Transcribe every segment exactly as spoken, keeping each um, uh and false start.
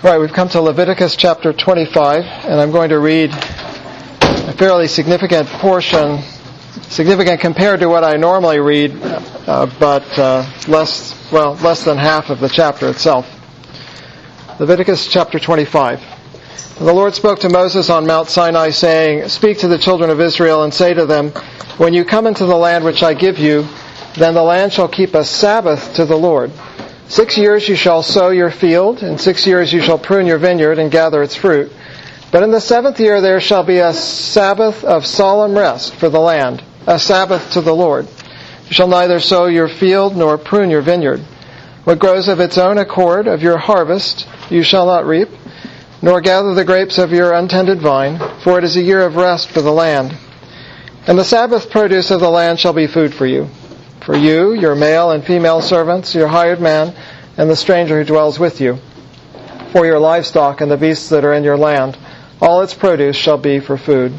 Right, we've come to Leviticus chapter twenty-five, and I'm going to read a fairly significant portion, significant compared to what I normally read, uh, but uh, less, well, less than half of the chapter itself. Leviticus chapter twenty-five. And the Lord spoke to Moses on Mount Sinai, saying, "Speak to the children of Israel and say to them, when you come into the land which I give you, then the land shall keep a Sabbath to the Lord. Six years you shall sow your field, and six years you shall prune your vineyard and gather its fruit. But in the seventh year there shall be a Sabbath of solemn rest for the land, a Sabbath to the Lord. You shall neither sow your field nor prune your vineyard. What grows of its own accord of your harvest you shall not reap, nor gather the grapes of your untended vine, for it is a year of rest for the land. And the Sabbath produce of the land shall be food for you. For you, your male and female servants, your hired man, and the stranger who dwells with you. For your livestock and the beasts that are in your land, all its produce shall be for food.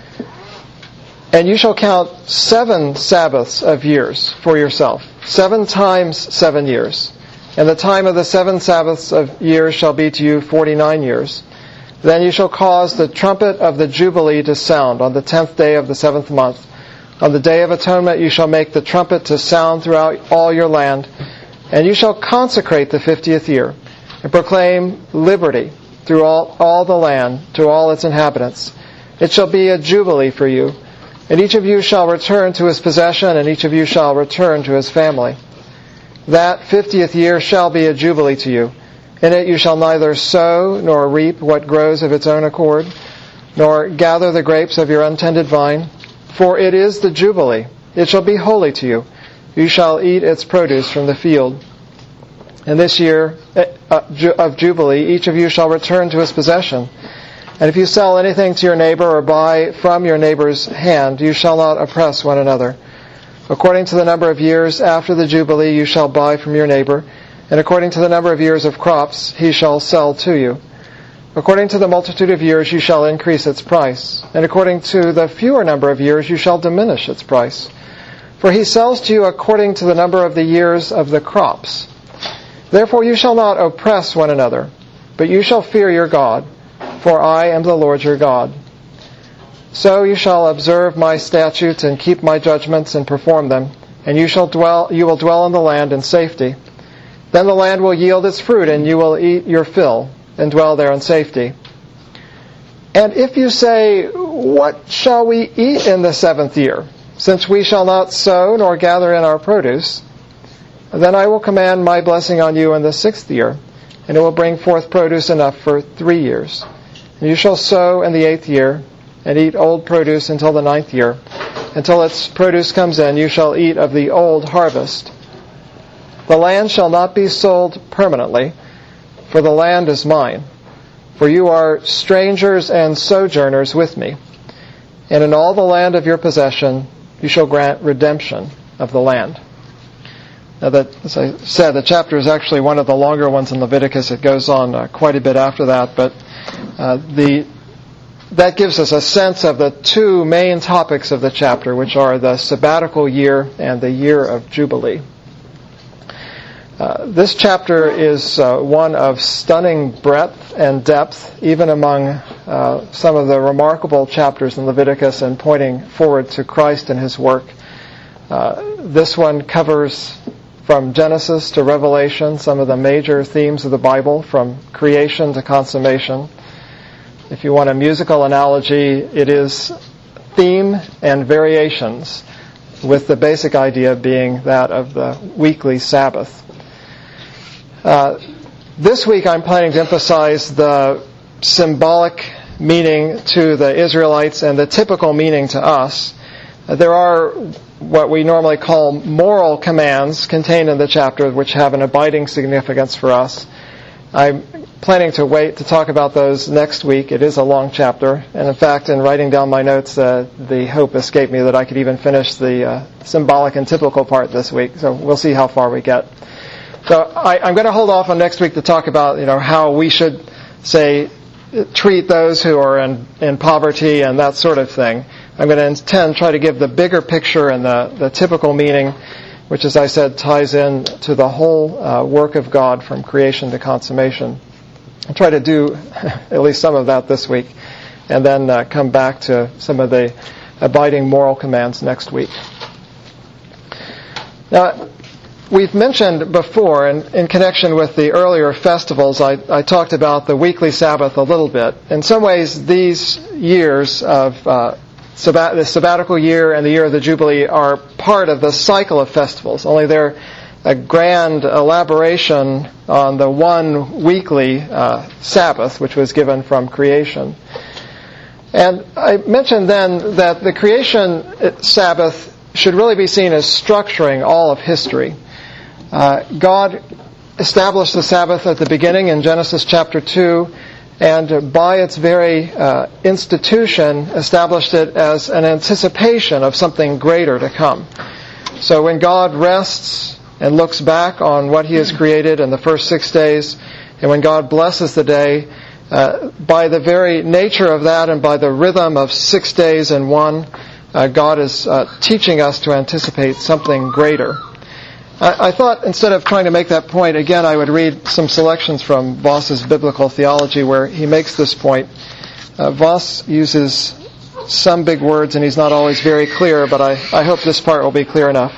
And you shall count seven Sabbaths of years for yourself, seven times seven years. And the time of the seven Sabbaths of years shall be to you forty-nine years. Then you shall cause the trumpet of the Jubilee to sound on the tenth day of the seventh month. On the day of atonement you shall make the trumpet to sound throughout all your land, and you shall consecrate the fiftieth year, and proclaim liberty through all, all the land to all its inhabitants. It shall be a jubilee for you, and each of you shall return to his possession, and each of you shall return to his family. That fiftieth year shall be a jubilee to you. In it you shall neither sow nor reap what grows of its own accord, nor gather the grapes of your untended vine, for it is the Jubilee. It shall be holy to you. You shall eat its produce from the field. And this year of Jubilee, each of you shall return to his possession. And if you sell anything to your neighbor or buy from your neighbor's hand, you shall not oppress one another. According to the number of years after the Jubilee, you shall buy from your neighbor, and according to the number of years of crops, he shall sell to you. According to the multitude of years you shall increase its price, and according to the fewer number of years you shall diminish its price. For he sells to you according to the number of the years of the crops. Therefore you shall not oppress one another, but you shall fear your God, for I am the Lord your God. So you shall observe my statutes and keep my judgments and perform them, and you shall dwell you will dwell in the land in safety. Then the land will yield its fruit, and you will eat your fill, and dwell there in safety. And if you say, what shall we eat in the seventh year, since we shall not sow nor gather in our produce? Then I will command my blessing on you in the sixth year, and it will bring forth produce enough for three years. And you shall sow in the eighth year, and eat old produce until the ninth year. Until its produce comes in, you shall eat of the old harvest. The land shall not be sold permanently, for the land is mine. For you are strangers and sojourners with me. And in all the land of your possession you shall grant redemption of the land." Now that, as I said, the chapter is actually one of the longer ones in Leviticus. It goes on uh, quite a bit after that, but uh, the that gives us a sense of the two main topics of the chapter, which are the sabbatical year and the year of Jubilee. Uh, this chapter is uh, one of stunning breadth and depth, even among uh, some of the remarkable chapters in Leviticus and pointing forward to Christ and his work. Uh, this one covers from Genesis to Revelation some of the major themes of the Bible, from creation to consummation. If you want a musical analogy, it is theme and variations, with the basic idea being that of the weekly Sabbath. Uh, this week I'm planning to emphasize the symbolic meaning to the Israelites and the typical meaning to us. Uh, there are what we normally call moral commands contained in the chapter which have an abiding significance for us. I'm planning to wait to talk about those next week. It is a long chapter, and in fact, in writing down my notes, uh, the hope escaped me that I could even finish the uh, symbolic and typical part this week, so we'll see how far we get. So I, I'm going to hold off on next week to talk about, you know, how we should, say, treat those who are in, in poverty and that sort of thing. I'm going to intend try to give the bigger picture and the, the typical meaning, which, as I said, ties in to the whole uh, work of God from creation to consummation. I'll try to do at least some of that this week, and then uh, come back to some of the abiding moral commands next week. Now, we've mentioned before, in, in connection with the earlier festivals, I, I talked about the weekly Sabbath a little bit. In some ways, these years of uh, sabbat, the sabbatical year and the year of the Jubilee are part of the cycle of festivals, only they're a grand elaboration on the one weekly uh, Sabbath, which was given from creation. And I mentioned then that the creation Sabbath should really be seen as structuring all of history. Uh, God established the Sabbath at the beginning in Genesis chapter two, and by its very uh, institution established it as an anticipation of something greater to come. So when God rests and looks back on what He has created in the first six days, and when God blesses the day, uh, by the very nature of that and by the rhythm of six days in one, uh, God is uh, teaching us to anticipate something greater. I thought instead of trying to make that point, again, I would read some selections from Voss's Biblical Theology where he makes this point. Uh, Voss uses some big words and he's not always very clear, but I, I hope this part will be clear enough.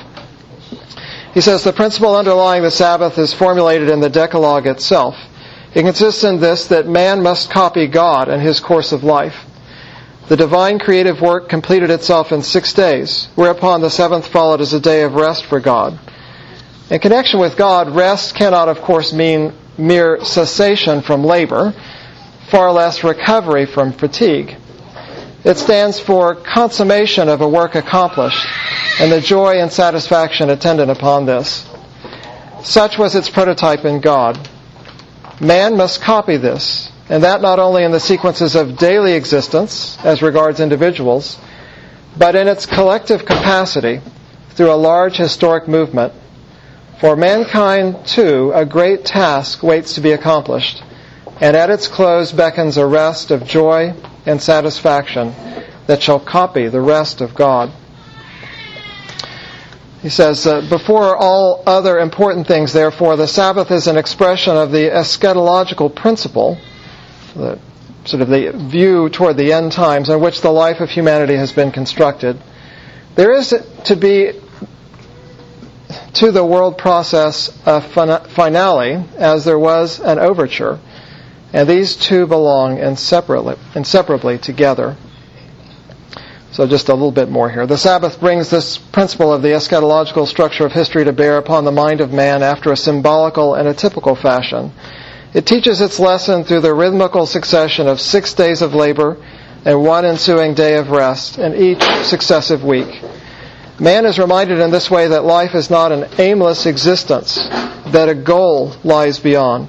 He says, the principle underlying the Sabbath is formulated in the Decalogue itself. It consists in this, that man must copy God and His course of life. The divine creative work completed itself in six days, whereupon the seventh followed as a day of rest for God. In connection with God, rest cannot, of course, mean mere cessation from labor, far less recovery from fatigue. It stands for consummation of a work accomplished, and the joy and satisfaction attendant upon this. Such was its prototype in God. Man must copy this, and that not only in the sequences of daily existence, as regards individuals, but in its collective capacity through a large historic movement. For mankind, too, a great task waits to be accomplished, and at its close beckons a rest of joy and satisfaction that shall copy the rest of God. He says, uh, before all other important things, therefore, the Sabbath is an expression of the eschatological principle, the, sort of the view toward the end times in which the life of humanity has been constructed. There is to be to the world process a finale, as there was an overture, and these two belong inseparably, inseparably together. So just a little bit more here. The Sabbath brings this principle of the eschatological structure of history to bear upon the mind of man after a symbolical and a typical fashion. It teaches its lesson through the rhythmical succession of six days of labor and one ensuing day of rest in each successive week. Man is reminded in this way that life is not an aimless existence, that a goal lies beyond.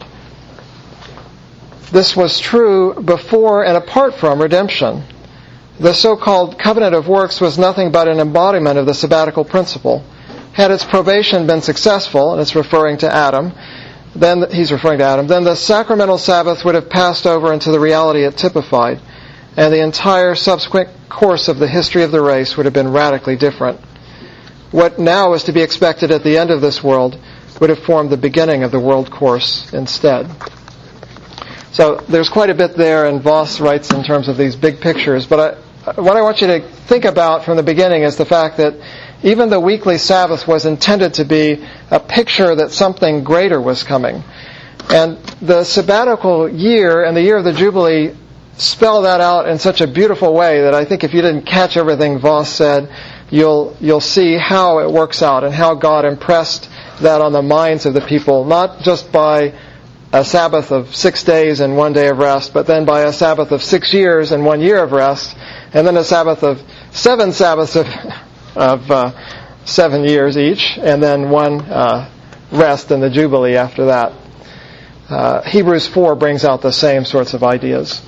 This was true before and apart from redemption. The so-called covenant of works was nothing but an embodiment of the sabbatical principle. Had its probation been successful, and it's referring to Adam, then he's referring to Adam, then the sacramental Sabbath would have passed over into the reality it typified, and the entire subsequent course of the history of the race would have been radically different. What now is to be expected at the end of this world would have formed the beginning of the world course instead. So there's quite a bit there, and Voss writes in terms of these big pictures, but I, what I want you to think about from the beginning is the fact that even the weekly Sabbath was intended to be a picture that something greater was coming. And the sabbatical year and the year of the Jubilee spell that out in such a beautiful way that I think if you didn't catch everything Voss said, you'll you'll see how it works out and how God impressed that on the minds of the people, not just by a Sabbath of six days and one day of rest, but then by a Sabbath of six years and one year of rest, and then a Sabbath of seven Sabbaths of, of uh, seven years each, and then one uh, rest in the Jubilee after that. Uh, Hebrews four brings out the same sorts of ideas.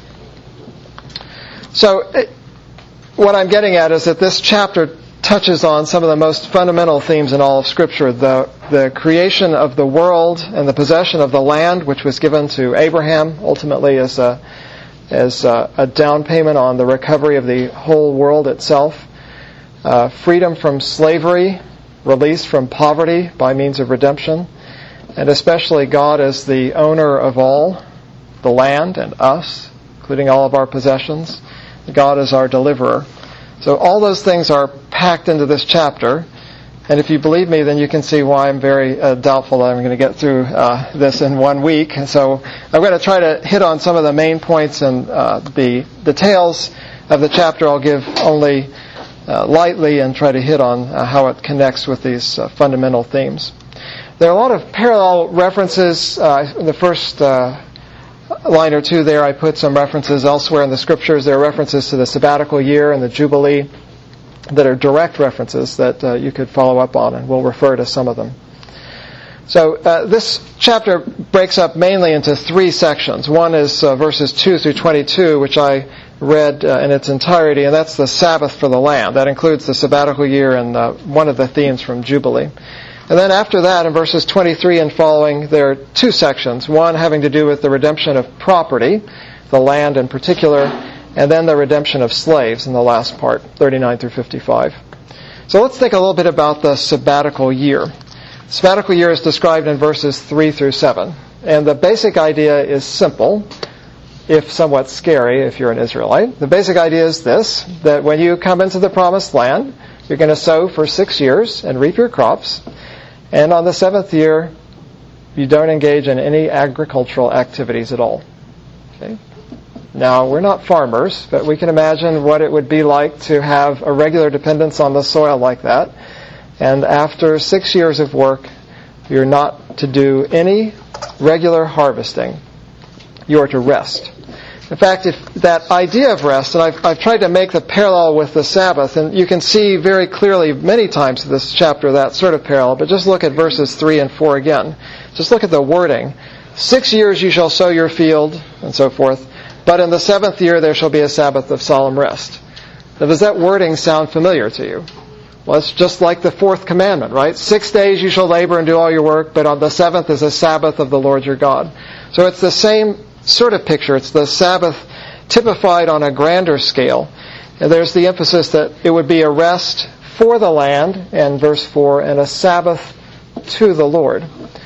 So it, what I'm getting at is that this chapter touches on some of the most fundamental themes in all of Scripture. The, the creation of the world and the possession of the land, which was given to Abraham ultimately as a, as a, a down payment on the recovery of the whole world itself. Uh, freedom from slavery, release from poverty by means of redemption, and especially God as the owner of all, the land and us, including all of our possessions. God is our deliverer. So all those things are packed into this chapter. And if you believe me, then you can see why I'm very uh, doubtful that I'm going to get through uh, this in one week. And so I'm going to try to hit on some of the main points, and uh, the details of the chapter I'll give only uh, lightly and try to hit on uh, how it connects with these uh, fundamental themes. There are a lot of parallel references. Uh, in the first uh, line or two there, I put some references elsewhere in the Scriptures. There are references to the sabbatical year and the Jubilee that are direct references that uh, you could follow up on, and we'll refer to some of them. So uh, this chapter breaks up mainly into three sections. One is uh, verses two through twenty-two, which I read uh, in its entirety, and that's the Sabbath for the land. That includes the sabbatical year and uh, one of the themes from Jubilee. And then after that, in verses twenty-three and following, there are two sections. One having to do with the redemption of property, the land in particular, and then the redemption of slaves in the last part, thirty-nine through fifty-five. So let's think a little bit about the sabbatical year. The sabbatical year is described in verses three through seven. And the basic idea is simple, if somewhat scary if you're an Israelite. The basic idea is this, that when you come into the promised land, you're going to sow for six years and reap your crops. And on the seventh year, you don't engage in any agricultural activities at all. Okay? Now, we're not farmers, but we can imagine what it would be like to have a regular dependence on the soil like that. And after six years of work, you're not to do any regular harvesting. You are to rest. In fact, if that idea of rest, and I've, I've tried to make the parallel with the Sabbath, and you can see very clearly many times in this chapter that sort of parallel, but just look at verses three and four again. Just look at the wording. Six years you shall sow your field, and so forth. But in the seventh year there shall be a Sabbath of solemn rest. Now, does that wording sound familiar to you? Well, it's just like the fourth commandment, right? Six days you shall labor and do all your work, but on the seventh is a Sabbath of the Lord your God. So it's the same sort of picture. It's the Sabbath typified on a grander scale. And there's the emphasis that it would be a rest for the land, in verse four, and a Sabbath to the Lord.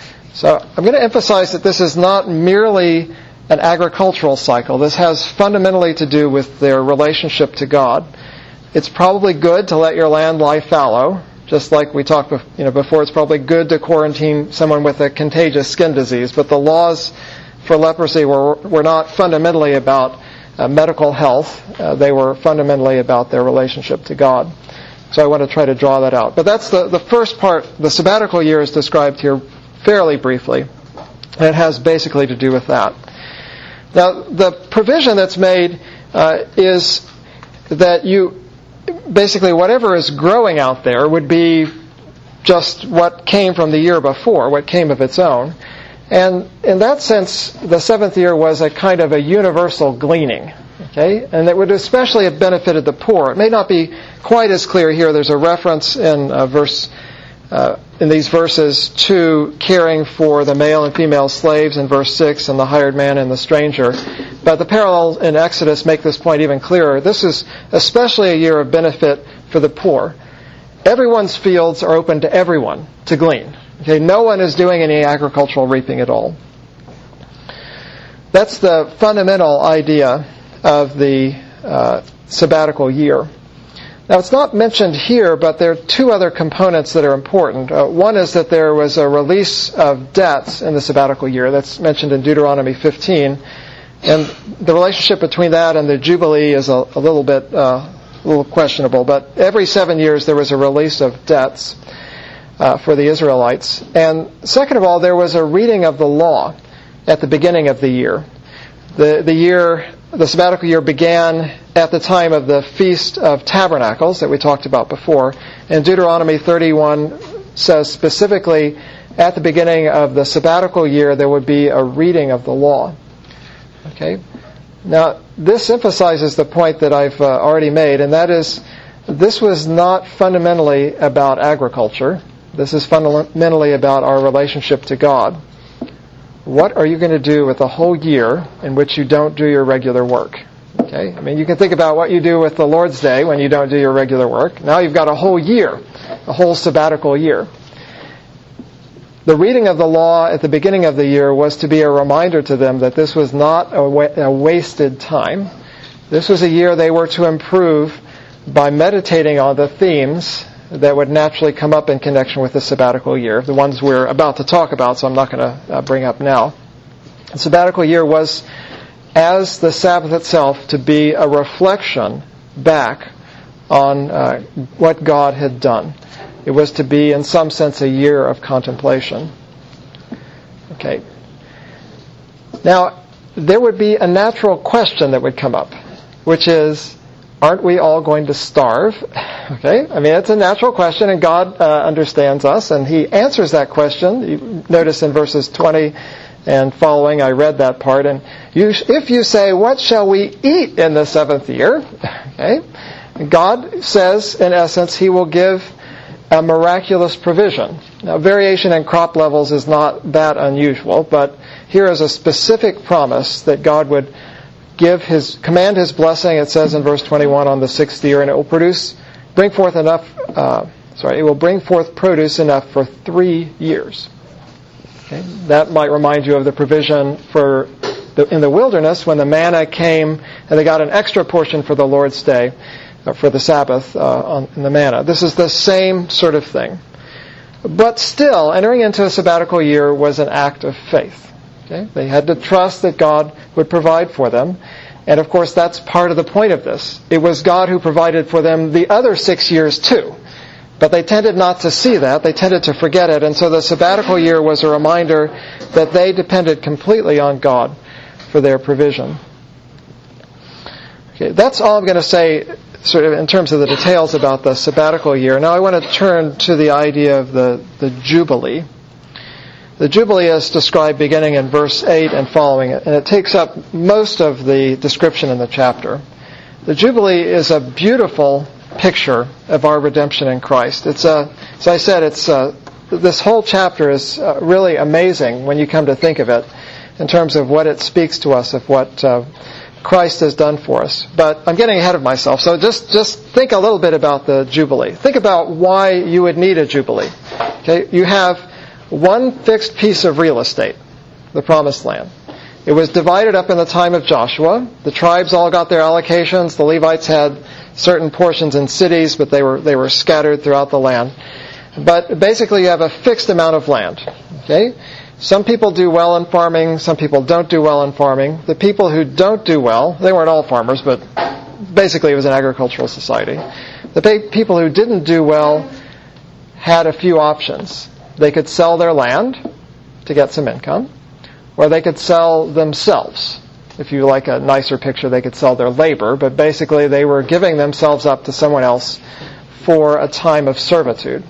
So I'm going to emphasize that this is not merely an agricultural cycle. This has fundamentally to do with their relationship to God. It's probably good to let your land lie fallow, just like we talked you know, before. It's probably good to quarantine someone with a contagious skin disease, but the laws for leprosy were, were not fundamentally about uh, medical health. Uh, they were fundamentally about their relationship to God. So I want to try to draw that out. But that's the, the first part. The sabbatical year is described here fairly briefly, and it has basically to do with that. Now, the provision that's made uh, is that you, basically whatever is growing out there would be just what came from the year before, what came of its own. And in that sense, the seventh year was a kind of a universal gleaning, okay? And it would especially have benefited the poor. It may not be quite as clear here. There's a reference in uh, verse uh, in these verses to caring for the male and female slaves in verse six, and the hired man and the stranger. But the parallels in Exodus make this point even clearer. This is especially a year of benefit for the poor. Everyone's fields are open to everyone to glean. Okay, no one is doing any agricultural reaping at all. That's the fundamental idea of the uh, sabbatical year. Now, it's not mentioned here, but there are two other components that are important. Uh, one is that there was a release of debts in the sabbatical year. That's mentioned in Deuteronomy fifteen. And the relationship between that and the Jubilee is a, a little bit uh, a little questionable. But every seven years there was a release of debts uh, for the Israelites. And second of all, there was a reading of the law at the beginning of the year. The, the year, the sabbatical year began at the time of the Feast of Tabernacles that we talked about before. And Deuteronomy thirty-one says specifically at the beginning of the sabbatical year there would be a reading of the law. Okay? Now, this emphasizes the point that I've uh, already made, and that is this was not fundamentally about agriculture. This is fundamentally about our relationship to God. What are you going to do with a whole year in which you don't do your regular work? Okay? I mean, you can think about what you do with the Lord's Day when you don't do your regular work. Now you've got a whole year, a whole sabbatical year. the reading of the law at the beginning of the year was to be a reminder to them that this was not a, wa- a wasted time. This was a year they were to improve by meditating on the themes that would naturally come up in connection with the sabbatical year, the ones we're about to talk about, so I'm not going to uh, bring up now. The sabbatical year was, as the Sabbath itself, to be a reflection back on uh, what God had done. It was to be, in some sense, a year of contemplation. Okay. Now, there would be a natural question that would come up, which is, aren't we all going to starve? Okay, I mean, it's a natural question, and God uh, understands us, and He answers that question. You notice in verses twenty and following, I read that part, and you, if you say, what shall we eat in the seventh year? Okay, God says, in essence, He will give a miraculous provision. Now, variation in crop levels is not that unusual, but here is a specific promise that God would give His, command His blessing, it says in verse twenty-one, on the sixth year, and it will produce, bring forth enough, uh, sorry, it will bring forth produce enough for three years. Okay? That might remind you of the provision for the, in the wilderness when the manna came and they got an extra portion for the Lord's Day, uh, for the Sabbath uh, on, in the manna. This is the same sort of thing. But still, entering into a sabbatical year was an act of faith. Okay? They had to trust that God would provide for them. And of course, that's part of the point of this. It was God who provided for them the other six years too. But they tended not to see that. They tended to forget it. And so the sabbatical year was a reminder that they depended completely on God for their provision. Okay, that's all I'm going to say sort of in terms of the details about the sabbatical year. Now I want to turn to the idea of the, the Jubilee. The Jubilee is described beginning in verse eight and following it, and it takes up most of the description in the chapter. The Jubilee is a beautiful picture of our redemption in Christ. It's a, as I said, it's a, this whole chapter is uh, really amazing when you come to think of it in terms of what it speaks to us of what uh, Christ has done for us. But I'm getting ahead of myself, so just, just think a little bit about the Jubilee. Think about why you would need a Jubilee. Okay, you have one fixed piece of real estate, the Promised Land. It was divided up in the time of Joshua. The tribes all got their allocations. The Levites had certain portions in cities, but they were they were scattered throughout the land. But basically you have a fixed amount of land. Okay? Some people do well in farming, some people don't do well in farming. The people who don't do well, they weren't all farmers, but basically it was an agricultural society. The people who didn't do well had a few options. They could sell their land to get some income, or they could sell themselves. If you like a nicer picture, they could sell their labor, but basically they were giving themselves up to someone else for a time of servitude.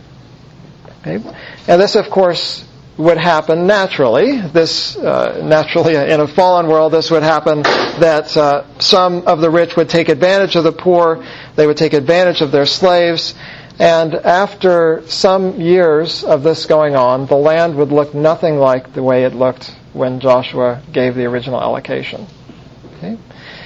Okay? And this, of course, would happen naturally. This uh, naturally, in a fallen world, this would happen that uh, some of the rich would take advantage of the poor, they would take advantage of their slaves, and after some years of this going on, the land would look nothing like the way it looked when Joshua gave the original allocation. Okay?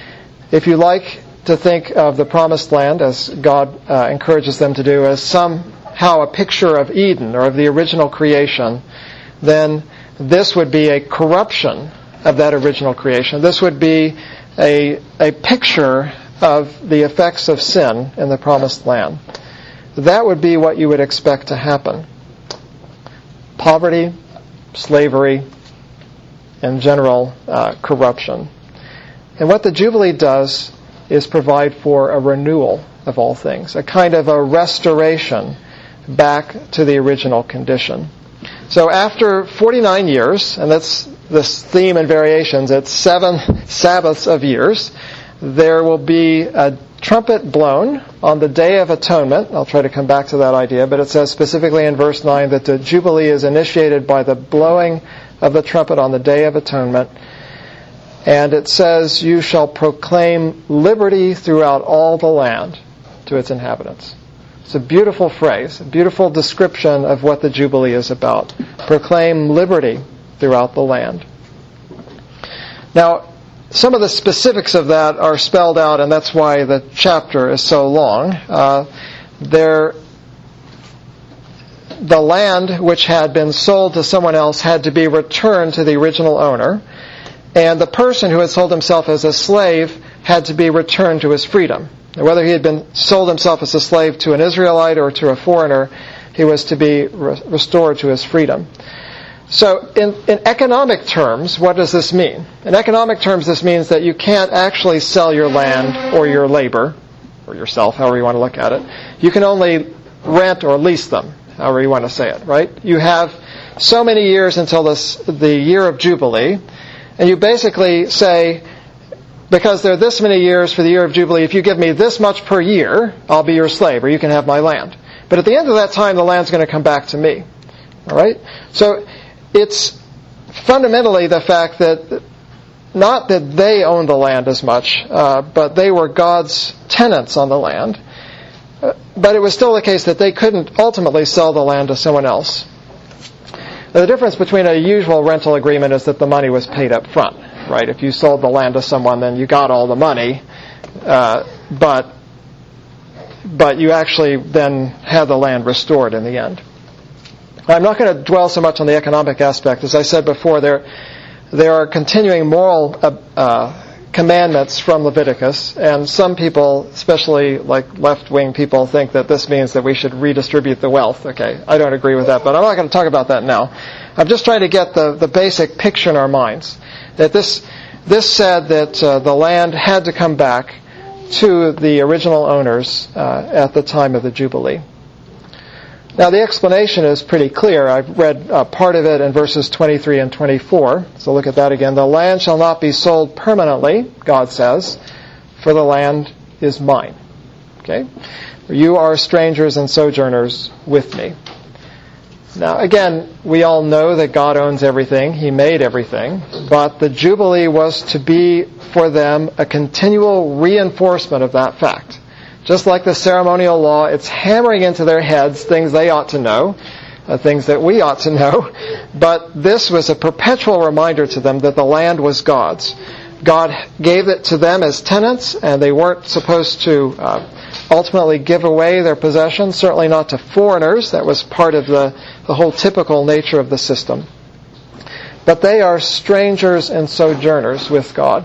If you like to think of the Promised Land, as God uh, encourages them to do, as somehow a picture of Eden or of the original creation, then this would be a corruption of that original creation. This would be a, a picture of the effects of sin in the Promised Land. That would be what you would expect to happen. Poverty, slavery, in general, uh, corruption. And what the Jubilee does is provide for a renewal of all things, a kind of a restoration back to the original condition. So after forty-nine years, and that's this theme and variations, it's seven Sabbaths of years, there will be a trumpet blown on the Day of Atonement. I'll try to come back to that idea, but it says specifically in verse nine that the Jubilee is initiated by the blowing of the trumpet on the Day of Atonement. And it says, you shall proclaim liberty throughout all the land to its inhabitants. It's a beautiful phrase, a beautiful description of what the Jubilee is about. Proclaim liberty throughout the land. Now, some of the specifics of that are spelled out, and that's why the chapter is so long. Uh, there, the land which had been sold to someone else had to be returned to the original owner, and the person who had sold himself as a slave had to be returned to his freedom. Whether he had been sold himself as a slave to an Israelite or to a foreigner, he was to be re- restored to his freedom. So in, in economic terms, what does this mean? In economic terms, this means that you can't actually sell your land or your labor, or yourself, however you want to look at it. You can only rent or lease them, however you want to say it, right? You have so many years until this, the year of Jubilee, and you basically say, because there are this many years for the year of Jubilee, if you give me this much per year, I'll be your slave, or you can have my land. But at the end of that time, the land's going to come back to me. All right? So it's fundamentally the fact that not that they owned the land as much, uh, but they were God's tenants on the land. Uh, but it was still the case that they couldn't ultimately sell the land to someone else. Now, the difference between a usual rental agreement is that the money was paid up front, right? If you sold the land to someone, then you got all the money, uh, but but you actually then had the land restored in the end. I'm not going to dwell so much on the economic aspect. As I said before, there there are continuing moral uh, uh, commandments from Leviticus, and some people, especially like left-wing people, think that this means that we should redistribute the wealth. Okay, I don't agree with that, but I'm not going to talk about that now. I'm just trying to get the, the basic picture in our minds, that this this said that uh, the land had to come back to the original owners uh, at the time of the Jubilee. Now, the explanation is pretty clear. I've read uh, part of it in verses twenty-three and twenty-four. So look at that again. The land shall not be sold permanently, God says, for the land is mine. Okay? You are strangers and sojourners with me. Now, again, we all know that God owns everything. He made everything. But the Jubilee was to be for them a continual reinforcement of that fact. Just like the ceremonial law, it's hammering into their heads things they ought to know, uh, things that we ought to know. But this was a perpetual reminder to them that the land was God's. God gave it to them as tenants, and they weren't supposed to uh, ultimately give away their possessions, certainly not to foreigners. That was part of the, the whole typical nature of the system. But they are strangers and sojourners with God.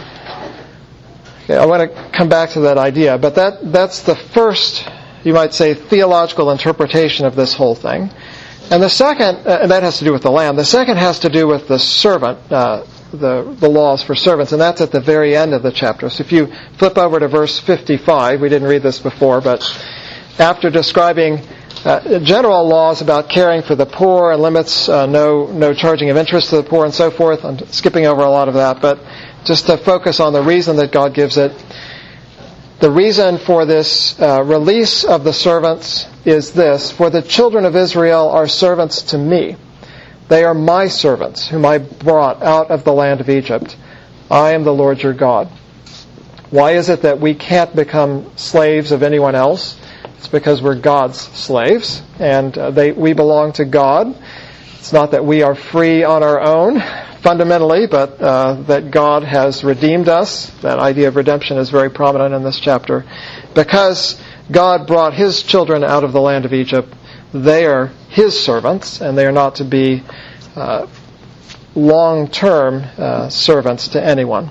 Okay, I want to come back to that idea, but that that's the first, you might say, theological interpretation of this whole thing. And the second, uh, and that has to do with the land, the second has to do with the servant, uh, the, the laws for servants, and that's at the very end of the chapter. So if you flip over to verse fifty-five, we didn't read this before, but after describing uh, general laws about caring for the poor and limits, uh, no, no charging of interest to the poor and so forth, I'm skipping over a lot of that, but just to focus on the reason that God gives it. The reason for this uh, release of the servants is this: for the children of Israel are servants to me. They are my servants, whom I brought out of the land of Egypt. I am the Lord your God. Why is it that we can't become slaves of anyone else? It's because we're God's slaves, and uh, they we belong to God. It's not that we are free on our own, fundamentally, but uh, that God has redeemed us. That idea of redemption is very prominent in this chapter. Because God brought His children out of the land of Egypt, they are His servants, and they are not to be uh, long-term uh, servants to anyone.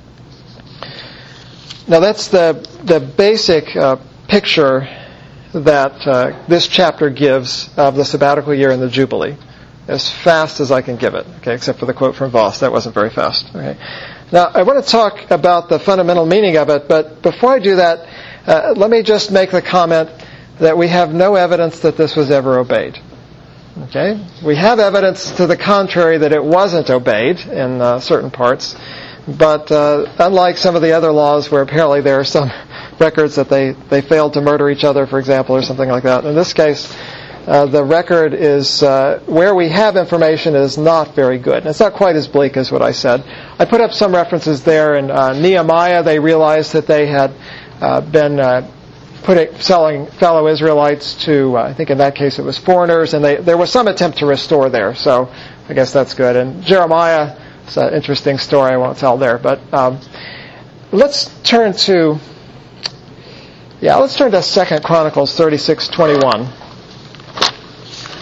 Now that's the the basic uh, picture that uh, this chapter gives of the sabbatical year and the Jubilee, as fast as I can give it, okay, except for the quote from Voss. That wasn't very fast. Okay. Now, I want to talk about the fundamental meaning of it, but before I do that, uh, let me just make the comment that we have no evidence that this was ever obeyed. Okay? We have evidence to the contrary that it wasn't obeyed in uh, certain parts, but uh, unlike some of the other laws where apparently there are some records that they, they failed to murder each other, for example, or something like that, in this case, Uh, the record is, uh, where we have information is not very good. And it's not quite as bleak as what I said. I put up some references there in uh, Nehemiah. They realized that they had uh, been uh, putting, selling fellow Israelites to, uh, I think in that case it was foreigners, and they, there was some attempt to restore there. So I guess that's good. And Jeremiah, it's an interesting story I won't tell there. But um, let's turn to, yeah, let's turn to Second Chronicles thirty-six twenty-one.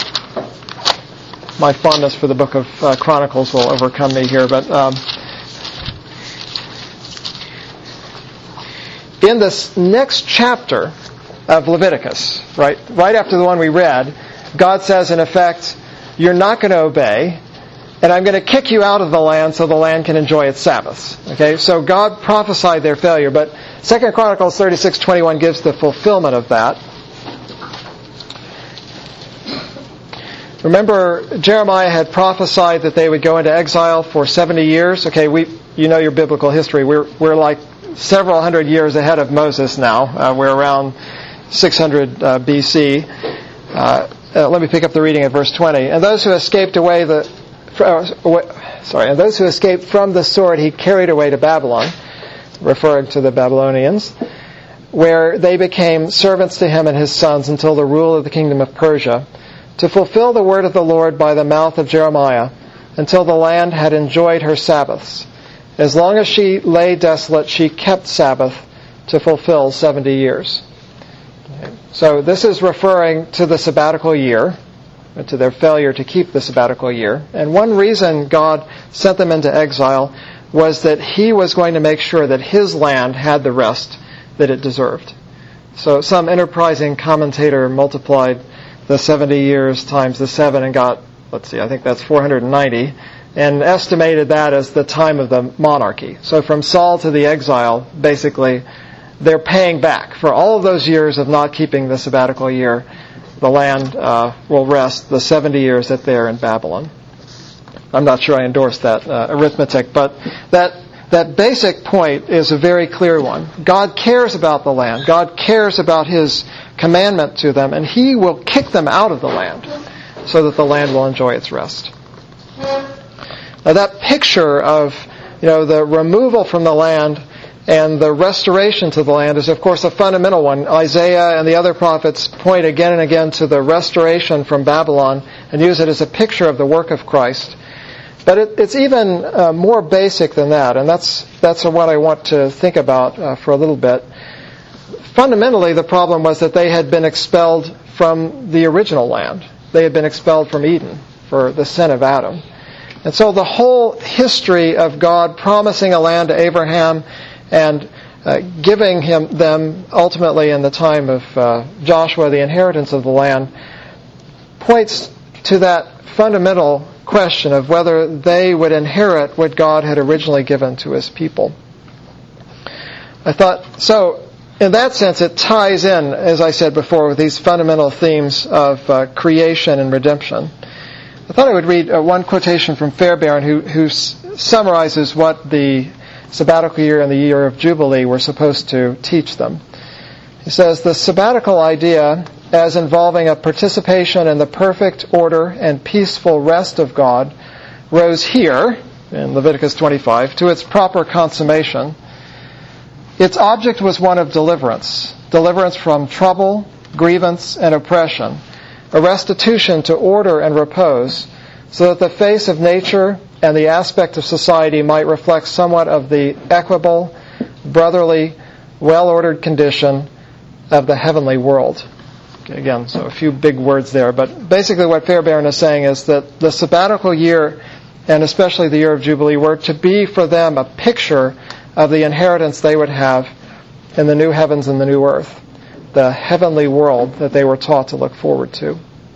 my fondness for the book of uh, Chronicles will overcome me here, but um, in this next chapter of Leviticus, right, right after the one we read, God says, in effect, you're not going to obey, and I'm going to kick you out of the land so the land can enjoy its Sabbaths. Okay, so God prophesied their failure, but Second Chronicles thirty-six twenty-one gives the fulfillment of that. Remember, Jeremiah had prophesied that they would go into exile for seventy years. Okay, we, you know your biblical history. We're we're like several hundred years ahead of Moses now. Uh, we're around six hundred uh, B C. Uh, uh, let me pick up the reading at verse twenty. And those who escaped away the, uh, sorry, and those who escaped from the sword he carried away to Babylon, referring to the Babylonians, where they became servants to him and his sons until the rule of the kingdom of Persia, to fulfill the word of the Lord by the mouth of Jeremiah, until the land had enjoyed her Sabbaths. As long as she lay desolate, she kept Sabbath to fulfill seventy years. Okay. So this is referring to the sabbatical year, to their failure to keep the sabbatical year. And one reason God sent them into exile was that he was going to make sure that his land had the rest that it deserved. So some enterprising commentator multiplied the seventy years times the seven and got, let's see, I think that's four hundred ninety, and estimated that as the time of the monarchy. So from Saul to the exile, basically, they're paying back for all of those years of not keeping the sabbatical year. The land uh, will rest the seventy years that they're in Babylon. I'm not sure I endorse that uh, arithmetic, but that that basic point is a very clear one. God cares about the land. God cares about his commandment to them, and he will kick them out of the land so that the land will enjoy its rest. Now that picture of, you know, the removal from the land and the restoration to the land is, of course, a fundamental one. Isaiah and the other prophets point again and again to the restoration from Babylon and use it as a picture of the work of Christ. But it, it's even uh, more basic than that, and that's that's what I want to think about uh, for a little bit. Fundamentally, the problem was that they had been expelled from the original land. They had been expelled from Eden for the sin of Adam. And so the whole history of God promising a land to Abraham and uh, giving him them ultimately in the time of uh, Joshua the inheritance of the land points to that fundamental question of whether they would inherit what God had originally given to his people. I thought, so in that sense it ties in, as I said before, with these fundamental themes of uh, creation and redemption. I thought I would read uh, one quotation from Fairbairn who, who s- summarizes what the sabbatical year and the year of Jubilee were supposed to teach them. He says, the sabbatical idea as involving a participation in the perfect order and peaceful rest of God rose here, in Leviticus twenty-five, to its proper consummation. Its object was one of deliverance, deliverance from trouble, grievance, and oppression, a restitution to order and repose, so that the face of nature and the aspect of society might reflect somewhat of the equable, brotherly, well-ordered condition of the heavenly world. Again, so a few big words there, but basically what Fairbairn is saying is that the sabbatical year, and especially the year of Jubilee, were to be for them a picture of the inheritance they would have in the new heavens and the new earth, the heavenly world that they were taught to look forward to.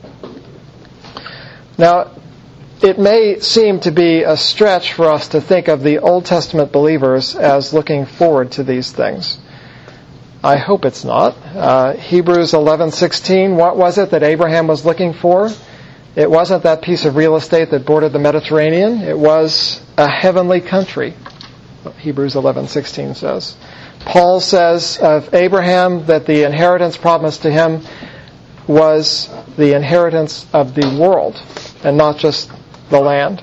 Now, it may seem to be a stretch for us to think of the Old Testament believers as looking forward to these things. I hope it's not. Uh, Hebrews eleven sixteen, what was it that Abraham was looking for? It wasn't that piece of real estate that bordered the Mediterranean. It was a heavenly country, Hebrews eleven sixteen says. Paul says of Abraham that the inheritance promised to him was the inheritance of the world and not just the land.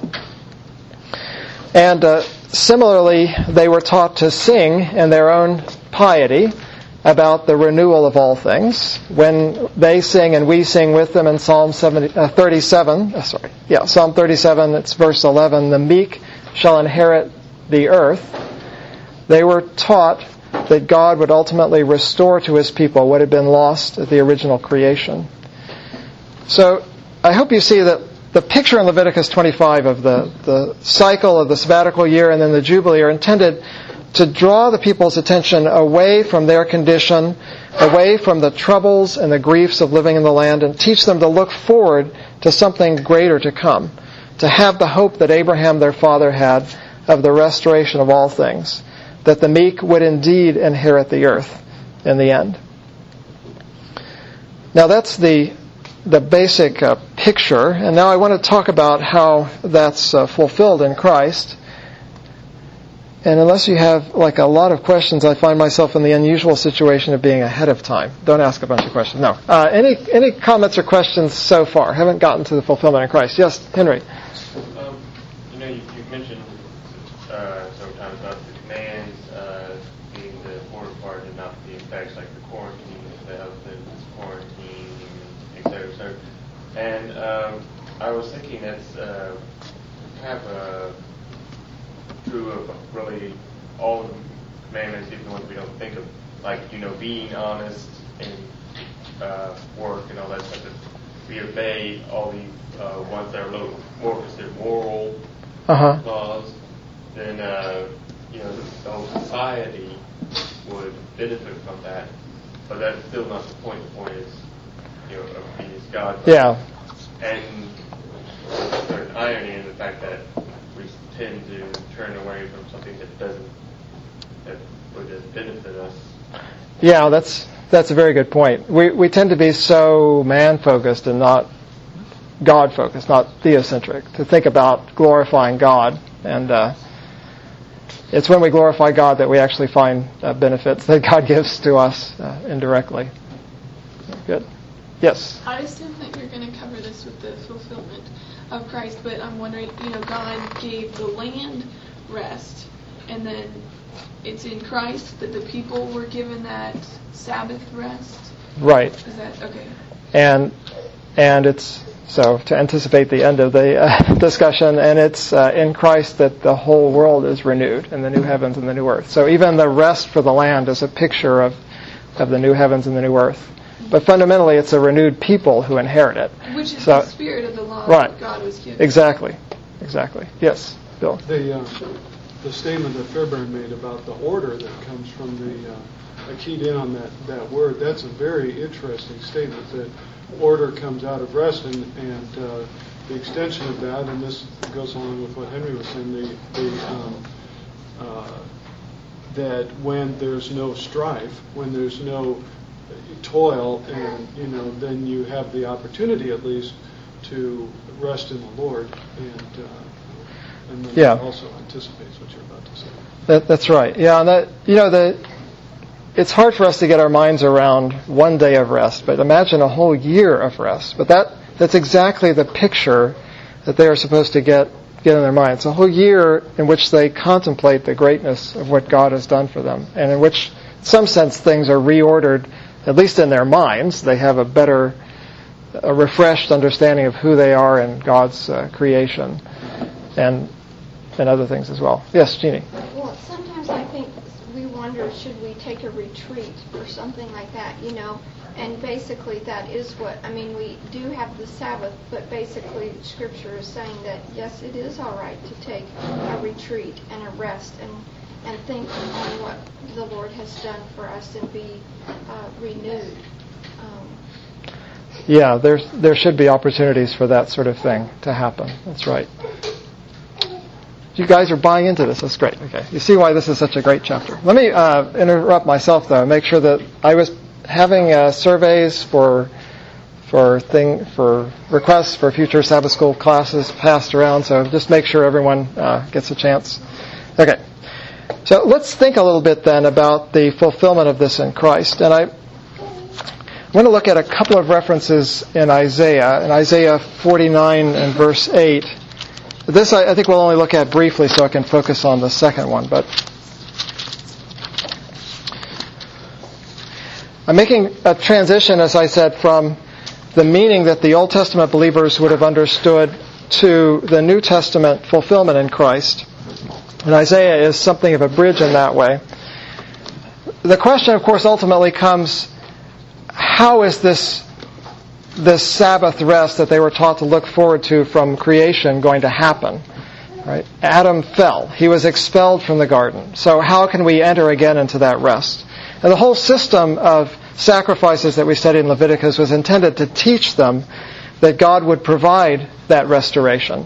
And uh, similarly, they were taught to sing in their own piety about the renewal of all things. When they sing and we sing with them in Psalm seventy, uh, thirty-seven, uh, sorry, yeah, Psalm thirty-seven, it's verse eleven, the meek shall inherit the earth. They were taught that God would ultimately restore to his people what had been lost at the original creation. So I hope you see that the picture in Leviticus twenty-five of the, the cycle of the sabbatical year and then the Jubilee are intended to draw the people's attention away from their condition, away from the troubles and the griefs of living in the land, and teach them to look forward to something greater to come, to have the hope that Abraham their father had of the restoration of all things, that the meek would indeed inherit the earth in the end. Now that's the the basic uh, picture, and now I want to talk about how that's uh, fulfilled in Christ. And unless you have like a lot of questions, I find myself in the unusual situation of being ahead of time. Don't ask a bunch of questions. No. Uh, any any comments or questions so far? Haven't gotten to the fulfillment in Christ. Yes, Henry. Um, you know, you, you mentioned uh, sometimes about the commands uh, being the important part and not the effects, like the quarantine, the husband's quarantine, et cetera, et cetera. And um, I was thinking that's uh, kind of a true of really all the commandments, even the ones we don't think of, like, you know, being honest in uh, work and all that stuff. We obey all the uh, ones that are a little more considered moral uh-huh. laws, then, uh, you know, the, the whole society would benefit from that. But that's still not the point. The point is, you know, obedience to God. Yeah. And there's a certain irony in the fact that we tend to turn away from something that doesn't, that would just benefit us. Yeah, that's that's a very good point. We we tend to be so man-focused and not God-focused, not theocentric, to think about glorifying God. And uh, it's when we glorify God that we actually find uh, benefits that God gives to us uh, indirectly. Good. Yes? I assume that you're going to cover this with the fulfillment of Christ, but I'm wondering, you know, God gave the land rest, and then it's in Christ that the people were given that Sabbath rest? Right. Is that, okay. And and it's, so to anticipate the end of the uh, discussion, and it's uh, in Christ that the whole world is renewed in the new heavens and the new earth. So even the rest for the land is a picture of, of the new heavens and the new earth. But fundamentally, it's a renewed people who inherit it. Which is so, the spirit of the law right. that God was given. Exactly. Exactly. Yes, Bill. The uh, the statement that Fairbairn made about the order that comes from the, uh, I keyed in on that, that word. That's a very interesting statement, that order comes out of rest, and, and uh, the extension of that, and this goes along with what Henry was saying, the, the um, uh, that when there's no strife, when there's no toil, and you know, then you have the opportunity at least to rest in the Lord, and uh, and then yeah. that also anticipates what you're about to say. That, that's right. Yeah, and that, you know, the it's hard for us to get our minds around one day of rest, but imagine a whole year of rest. But that that's exactly the picture that they are supposed to get get in their minds. A whole year in which they contemplate the greatness of what God has done for them, and in which, in some sense, things are reordered. At least in their minds, they have a better, a refreshed understanding of who they are in God's uh, creation, and and other things as well. Yes, Jeannie. Well, sometimes I think we wonder, should we take a retreat or something like that, you know? And basically, that is what, I mean, we do have the Sabbath, but basically, Scripture is saying that yes, it is all right to take a retreat and a rest and. and think on what the Lord has done for us and be uh, renewed. Um, yeah, there's, there should be opportunities for that sort of thing to happen. That's right. You guys are buying into this. That's great. Okay, you see why this is such a great chapter. Let me uh, interrupt myself, though, and make sure that I was having uh, surveys for for thing for requests for future Sabbath school classes passed around, so just make sure everyone uh, gets a chance. Okay. So let's think a little bit then about the fulfillment of this in Christ. And I want to look at a couple of references in Isaiah. In Isaiah forty-nine and verse eight. This I, I think we'll only look at briefly so I can focus on the second one. But I'm making a transition, as I said, from the meaning that the Old Testament believers would have understood to the New Testament fulfillment in Christ. And Isaiah is something of a bridge in that way. The question, of course, ultimately comes, how is this this Sabbath rest that they were taught to look forward to from creation going to happen? Right? Adam fell. He was expelled from the garden. So how can we enter again into that rest? And the whole system of sacrifices that we studied in Leviticus was intended to teach them that God would provide that restoration.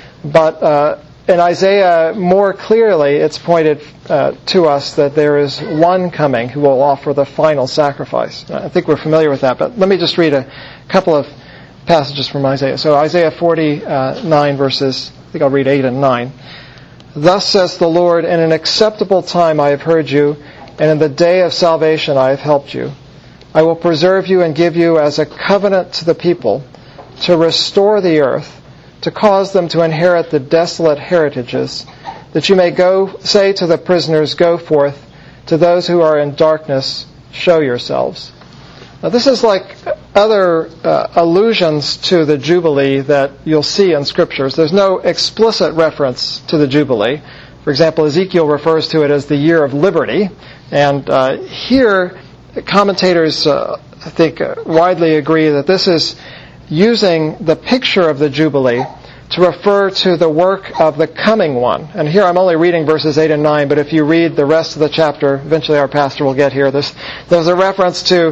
But uh, in Isaiah, more clearly, it's pointed uh, to us that there is one coming who will offer the final sacrifice. I think we're familiar with that, but let me just read a couple of passages from Isaiah. So Isaiah forty-nine verses, I think I'll read eight and nine. Thus says the Lord, in an acceptable time I have heard you, and in the day of salvation I have helped you. I will preserve you and give you as a covenant to the people, to restore the earth, to cause them to inherit the desolate heritages, that you may go say to the prisoners, go forth, to those who are in darkness, show yourselves. Now this is like other uh, allusions to the Jubilee that you'll see in Scriptures. There's no explicit reference to the Jubilee. For example, Ezekiel refers to it as the year of liberty, and uh, here commentators, uh, I think, uh, widely agree that this is using the picture of the Jubilee to refer to the work of the coming one. And here I'm only reading verses eight and nine, but if you read the rest of the chapter, eventually our pastor will get here, there's, there's a reference to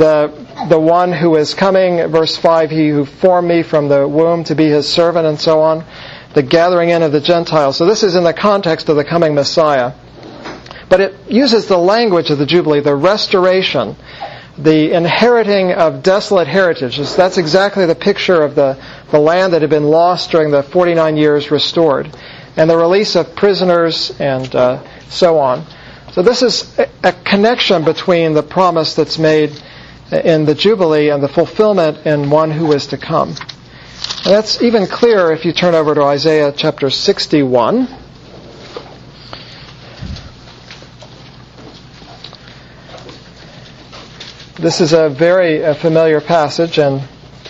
the the one who is coming, verse five, he who formed me from the womb to be his servant, and so on, the gathering in of the Gentiles. So this is in the context of the coming Messiah. But it uses the language of the Jubilee, the restoration, the inheriting of desolate heritages. That's exactly the picture of the, the land that had been lost during the forty-nine years restored, and the release of prisoners and uh, so on. So this is a, a connection between the promise that's made in the Jubilee and the fulfillment in one who is to come. And that's even clearer if you turn over to Isaiah chapter sixty-one. This is a very uh, familiar passage, and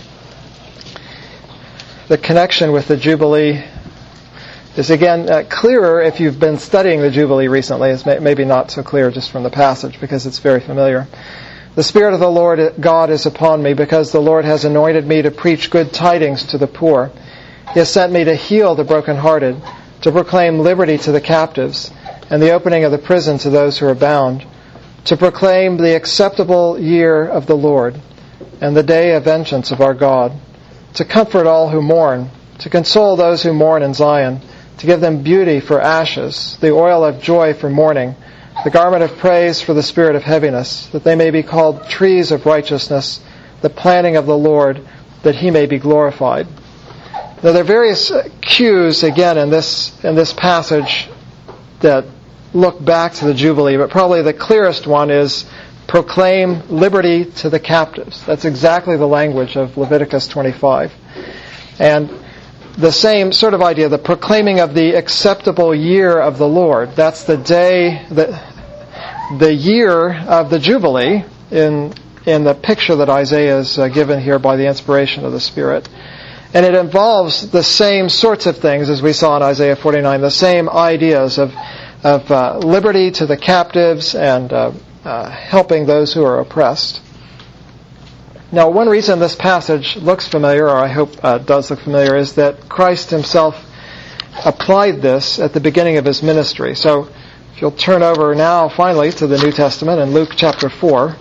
the connection with the Jubilee is again uh, clearer if you've been studying the Jubilee recently. It's may- maybe not so clear just from the passage because it's very familiar. The Spirit of the Lord God is upon me, because the Lord has anointed me to preach good tidings to the poor. He has sent me to heal the brokenhearted, to proclaim liberty to the captives, and the opening of the prison to those who are bound, to proclaim the acceptable year of the Lord, and the day of vengeance of our God, to comfort all who mourn, to console those who mourn in Zion, to give them beauty for ashes, the oil of joy for mourning, the garment of praise for the spirit of heaviness, that they may be called trees of righteousness, the planting of the Lord, that he may be glorified. Now there are various cues, again, in this in this passage that look back to the Jubilee, but probably the clearest one is proclaim liberty to the captives. That's exactly the language of Leviticus twenty-five. And the same sort of idea, the proclaiming of the acceptable year of the Lord. That's the day, the, the year of the Jubilee in in the picture that Isaiah is uh, given here by the inspiration of the Spirit. And it involves the same sorts of things as we saw in Isaiah forty-nine, the same ideas of of uh, liberty to the captives and uh, uh, helping those who are oppressed. Now, one reason this passage looks familiar, or I hope uh, does look familiar, is that Christ himself applied this at the beginning of his ministry. So, if you'll turn over now, finally, to the New Testament in Luke chapter four.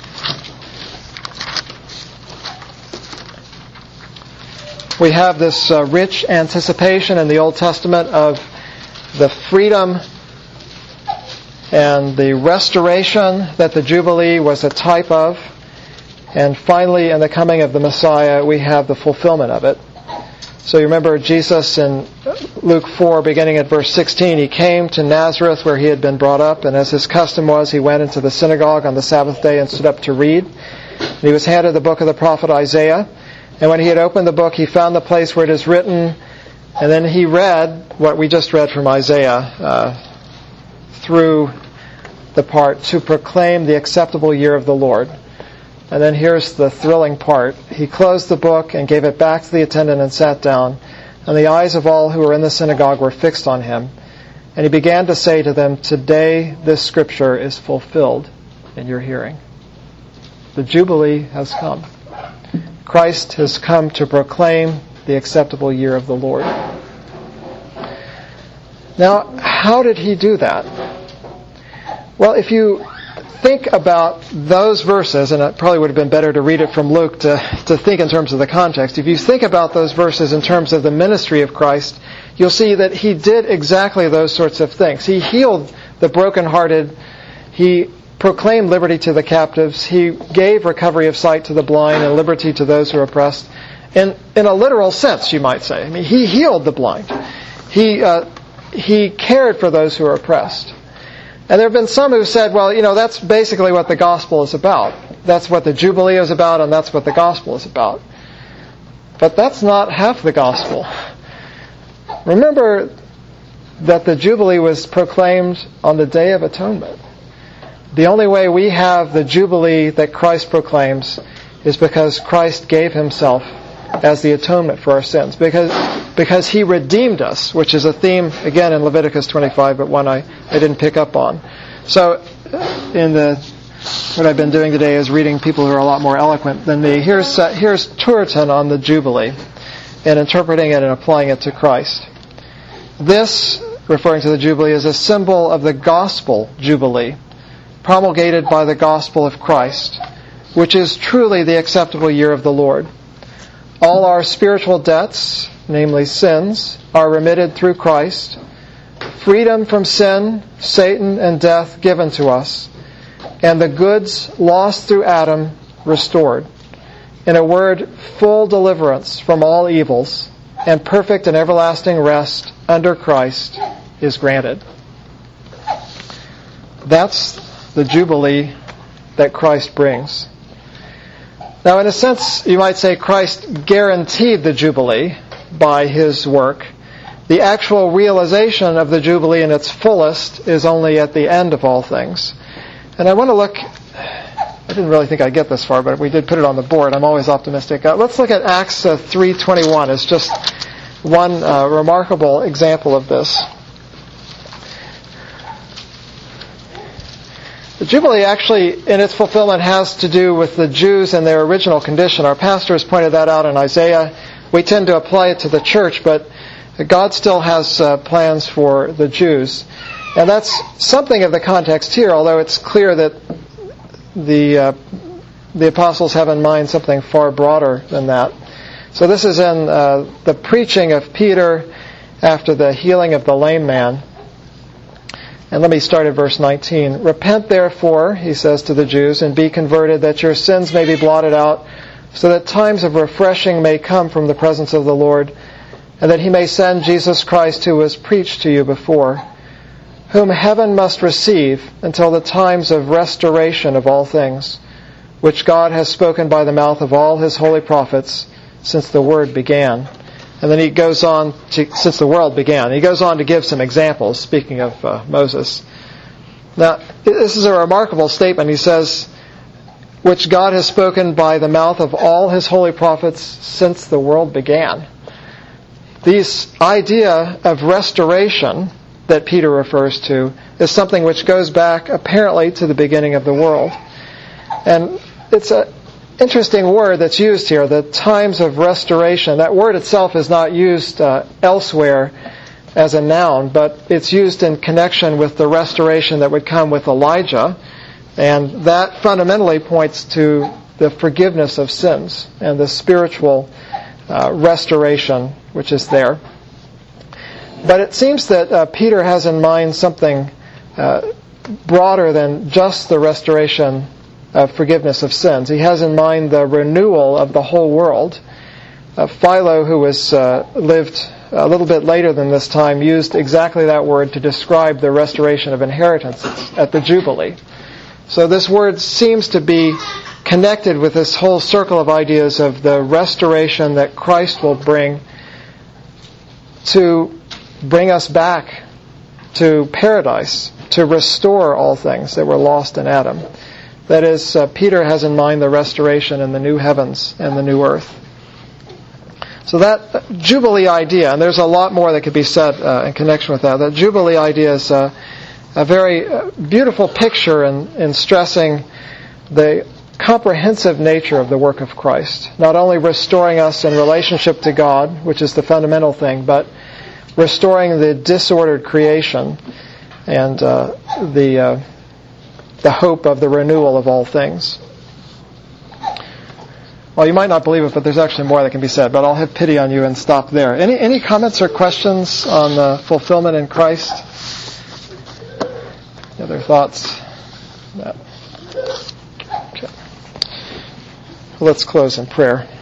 We have this uh, rich anticipation in the Old Testament of the freedom and the restoration that the Jubilee was a type of. And finally, in the coming of the Messiah, we have the fulfillment of it. So you remember Jesus in Luke four, beginning at verse sixteen, he came to Nazareth where he had been brought up, and as his custom was, he went into the synagogue on the Sabbath day and stood up to read. And he was handed the book of the prophet Isaiah. And when he had opened the book, he found the place where it is written, and then he read what we just read from Isaiah uh, through the part, to proclaim the acceptable year of the Lord. And then here's the thrilling part. He closed the book and gave it back to the attendant and sat down. And the eyes of all who were in the synagogue were fixed on him. And he began to say to them, "Today this scripture is fulfilled in your hearing." The Jubilee has come. Christ has come to proclaim the acceptable year of the Lord. Now, how did he do that? Well, if you think about those verses, and it probably would have been better to read it from Luke to, to think in terms of the context. If you think about those verses in terms of the ministry of Christ, you'll see that he did exactly those sorts of things. He healed the brokenhearted. He proclaimed liberty to the captives. He gave recovery of sight to the blind and liberty to those who are oppressed. In, in a literal sense, you might say. I mean, he healed the blind. He, uh, he cared for those who are oppressed. And there have been some who said, well, you know, that's basically what the gospel is about. That's what the Jubilee is about, and that's what the gospel is about. But that's not half the gospel. Remember that the Jubilee was proclaimed on the Day of Atonement. The only way we have the Jubilee that Christ proclaims is because Christ gave himself as the atonement for our sins. Because because he redeemed us, which is a theme, again, in Leviticus twenty-five, but one I, I didn't pick up on. So, in the what I've been doing today is reading people who are a lot more eloquent than me. Here's, uh, here's Turretin on the Jubilee, and interpreting it and applying it to Christ. This, referring to the Jubilee, is a symbol of the gospel Jubilee, promulgated by the gospel of Christ, which is truly the acceptable year of the Lord. All our spiritual debts, namely sins, are remitted through Christ, freedom from sin, Satan, and death given to us, and the goods lost through Adam restored. In a word, full deliverance from all evils, and perfect and everlasting rest under Christ is granted. That's the Jubilee that Christ brings. Now, in a sense, you might say Christ guaranteed the Jubilee by his work. The actual realization of the Jubilee in its fullest is only at the end of all things. And I want to look, I didn't really think I'd get this far, but we did put it on the board. I'm always optimistic. Uh, let's look at Acts uh, three twenty-one as just one uh, remarkable example of this. The Jubilee actually, in its fulfillment, has to do with the Jews and their original condition. Our pastor has pointed that out in Isaiah. We tend to apply it to the church, but God still has uh, plans for the Jews. And that's something of the context here, although it's clear that the uh, the apostles have in mind something far broader than that. So this is in uh, the preaching of Peter after the healing of the lame man. And let me start at verse nineteen. Repent therefore, he says to the Jews, and be converted, that your sins may be blotted out, so that times of refreshing may come from the presence of the Lord, and that he may send Jesus Christ, who was preached to you before, whom heaven must receive until the times of restoration of all things, which God has spoken by the mouth of all his holy prophets since the word began. And then he goes on to, since the world began, he goes on to give some examples, speaking of uh, Moses. Now, this is a remarkable statement. He says, which God has spoken by the mouth of all his holy prophets since the world began. This idea of restoration that Peter refers to is something which goes back apparently to the beginning of the world. And it's an interesting word that's used here, the times of restoration. That word itself is not used uh, elsewhere as a noun, but it's used in connection with the restoration that would come with Elijah. And that fundamentally points to the forgiveness of sins and the spiritual uh, restoration which is there. But it seems that uh, Peter has in mind something uh, broader than just the restoration of forgiveness of sins. He has in mind the renewal of the whole world. Uh, Philo, who was uh, lived a little bit later than this time, used exactly that word to describe the restoration of inheritances at the Jubilee. So this word seems to be connected with this whole circle of ideas of the restoration that Christ will bring to bring us back to paradise, to restore all things that were lost in Adam. That is, uh, Peter has in mind the restoration in the new heavens and the new earth. So that Jubilee idea, and there's a lot more that could be said uh, in connection with that, that Jubilee idea is uh, a very uh, beautiful picture in, in stressing the comprehensive nature of the work of Christ. Not only restoring us in relationship to God, which is the fundamental thing, but restoring the disordered creation and uh, the uh, the hope of the renewal of all things. Well, you might not believe it, but there's actually more that can be said, but I'll have pity on you and stop there. Any any comments or questions on the fulfillment in Christ? Any other thoughts? No. Okay. Let's close in prayer.